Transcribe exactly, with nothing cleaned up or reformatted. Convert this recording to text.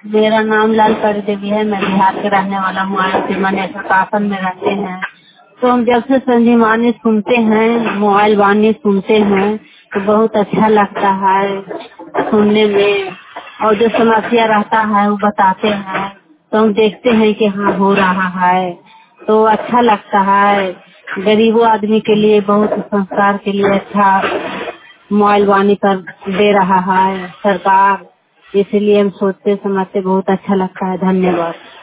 मेरा नाम लाल परी देवी है। मैं बिहार के रहने वाला हूँ। मैंने शासन में रहते हैं। तो हम जब से संजीवनी सुनते हैं, मोबाइल वाणी सुनते हैं तो बहुत अच्छा लगता है सुनने में। और जो समस्या रहता है वो बताते हैं तो हम देखते हैं कि हाँ हो रहा है तो अच्छा लगता है। गरीबों आदमी के लिए बहुत संस्कार के लिए अच्छा मोबाइल वाणी पर दे रहा है सरकार। इसलिए हम सोचते समझते बहुत अच्छा लगता है। धन्यवाद।